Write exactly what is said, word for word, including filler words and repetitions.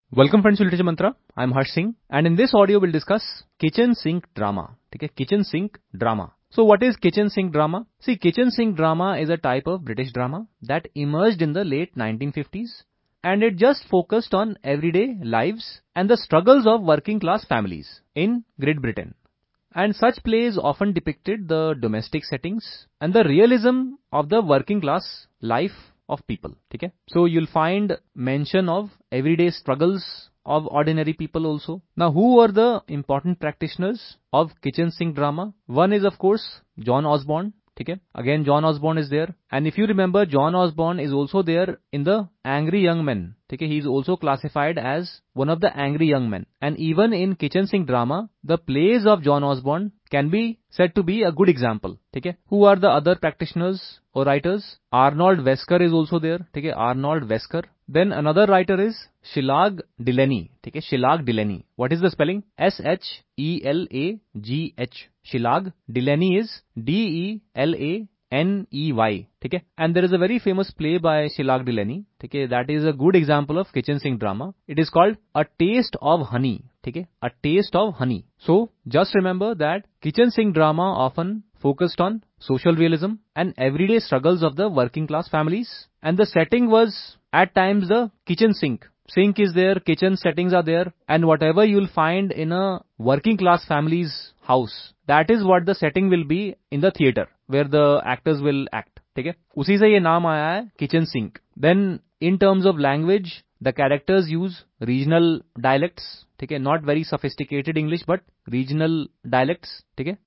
Welcome friends to Literature Mantra. I am Harsh Singh and in this audio we'll discuss kitchen sink drama. Okay, kitchen sink drama. So what is kitchen sink drama? See, kitchen sink drama is a type of British drama that emerged in the late nineteen fifties and it just focused on everyday lives and the struggles of working class families in Great Britain. And such plays often depicted the domestic settings and the realism of the working class life of people. Okay? So you'll find mention of everyday struggles of ordinary people also. Now, who are the important practitioners of kitchen sink drama? One is of course John Osborne. Okay? Again, John Osborne is there. And if you remember, John Osborne is also there in the Angry Young Men. Okay? He is also classified as one of the angry young men. And even in kitchen sink drama, the plays of John Osborne can be said to be a good example. Okay? Who are the other practitioners or writers? Arnold Wesker is also there. Okay? Arnold Wesker. Then another writer is Shelag Delaney. Okay? Shelag Delaney. What is the spelling? S H E L A G H. Shelag Delaney is D E L A N E Y. Okay? And there is a very famous play by Shelag Delaney. Okay? That is a good example of kitchen sink drama. It is called A Taste of Honey. Okay? A Taste of Honey. So, just remember that kitchen sink drama often focused on social realism and everyday struggles of the working class families. And the setting was at times the kitchen sink. Sink is there, kitchen settings are there, and whatever you'll find in a working class family's house, that is what the setting will be in the theatre, where the actors will act. Okay? उसी से ये नाम आया है kitchen sink. Then, in terms of language, the characters use regional dialects. Okay? Not very sophisticated English, but regional dialects. Okay?